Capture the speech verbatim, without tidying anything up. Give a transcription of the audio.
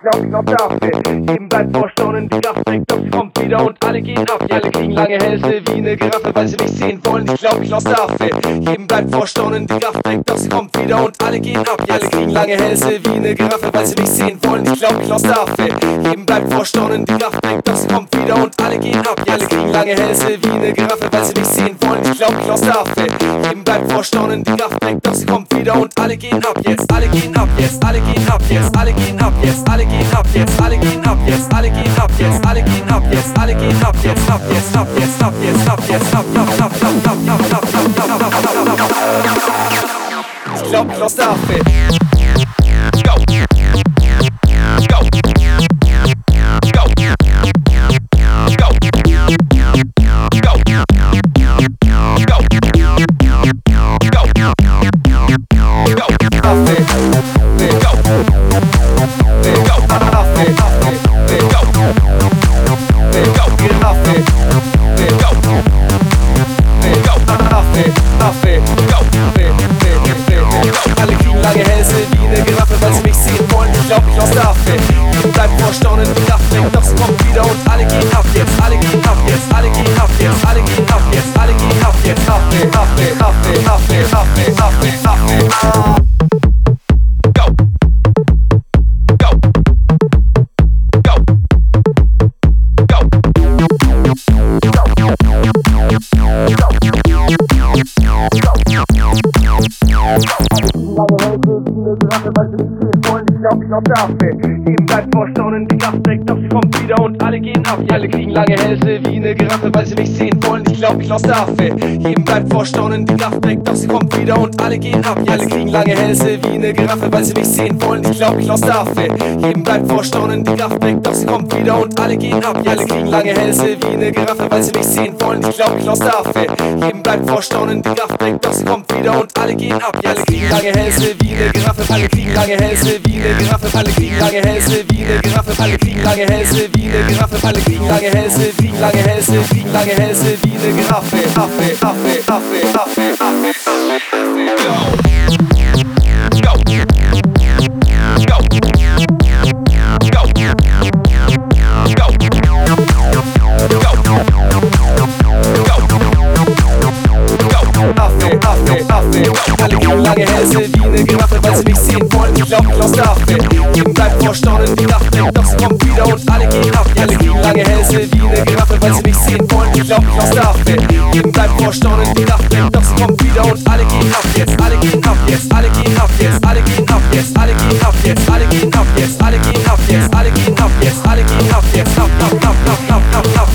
glaub, glaub dafür. Jedem bleibt vor Staunen die Kraft weg, doch sie kommt wieder und alle gehen ab. Ja, alle kriegen lange Hälse wie eine Giraffe, weil sie mich sehen wollen. Ich glaub, ich glaub dafür. Jedem bleibt vor Staunen die Kraft weg, doch sie kommt wieder und alle gehen ab. Ja, alle kriegen lange Hälse wie eine Giraffe, weil sie mich sehen wollen. Ich glaub, ich glaub dafür. Jedem bleibt vor Staunen die Kraft weg, doch sie kommt wieder und alle gehen ab. Ja, alle kriegen lange Hälse wie eine Giraffe, weil sie mich sehen wollen. Ich glaub, ich glaub dafür. Jedem bleibt vor Staunen die Kraft weg, doch sie kommt wieder und alle gehen ab. Jetzt alle gehen ab, jetzt alle gehen ab, jetzt alle gehen ab, jetzt alle gehen ab, jetzt alle gehen ab, jetzt alle gehen ab, jetzt alle gehen ab, jetzt alle gehen ab, jetzt ab, jetzt ab, jetzt ab, jetzt ab, jetzt ab, ab, ab, ab, ab, ab, ab, ab, ab, ab, ab. Ich glaub, ich glaub dafür. Go. Go. Go. Go. Go. Alle kriegen lange Hälse wie eine Giraffe, weil sie mich sehen wollen. Ich glaub, ich lass dafür. Jedem bleibt vor Staunen die Kraft weg, doch sie kommt wieder und alle gehen ab. Jetzt alle gehen ab, jetzt alle gehen ab, jetzt alle gehen ab, jetzt alle gehen ab, jetzt Affe, Affe, Affe, Affe, Affe, Affe, Affe. Go. Go. Go. Go. Ich glaub dafür. Jedem bleibt vor Staunen die Kraft weg, doch sie kommt wieder und alle gehen ab. Ja, alle kriegen lange Hälse wie eine Giraffe, weil sie mich sehen wollen. Ich glaub, ich lass dafür. Jedem bleibt vor Staunen die Kraft weg, doch sie kommt wieder und alle gehen ab. Ja, alle kriegen lange Hälse wie eine Giraffe, weil sie mich sehen wollen. Ich glaub, ich lass dafür. Jedem bleibt vor Staunen die Kraft weg, doch sie kommt wieder und alle gehen ab. Ja, alle kriegen lange Hälse wie eine Giraffe, weil sie mich sehen wollen. Ich glaub, ich lass dafür. Jedem bleibt vor Staunen die Kraft weg, doch sie kommt wieder und alle gehen ab. Ja, alle kriegen lange Hälse wie eine Giraffe, alle kriegen lange Hälse wie eine Giraffe, alle kriegen lange Hälse wie eine Giraffe, alle kriegen lange Hälse wie eine Giraffe, alle kriegen lange Hälse, kriegen lange Hälse, kriegen lange Hälse wie eine Giraffe. Affe, Affe, Affe, Affe, Affe, Affe, go. Go. Go. Go. Go. Go. Affe, Affe, Affe. Alle kriegen lange Hälse wie eine Giraffe, weil sie mich sehen wollen. Ich glaub, ich lass dafür. Jedem bleibt vor Staunen die Kraft weg, doch sie kommt wieder und alle gehen ab. Ja, alle kriegen lange Hälse wie eine Giraffe, weil sie mich sehen wollen. Ich glaub, ich lass dafür. Jedem bleibt vor Staunen die Kraft weg, doch sie kommt wieder und alle gehen ab. Jetzt alle gehen ab, jetzt alle gehen ab, jetzt alle gehen ab, jetzt alle gehen ab, jetzt alle gehen ab, jetzt alle gehen ab, jetzt alle gehen ab, jetzt alle gehen ab, jetzt ab, ab, ab, ab, ab, ab, ab.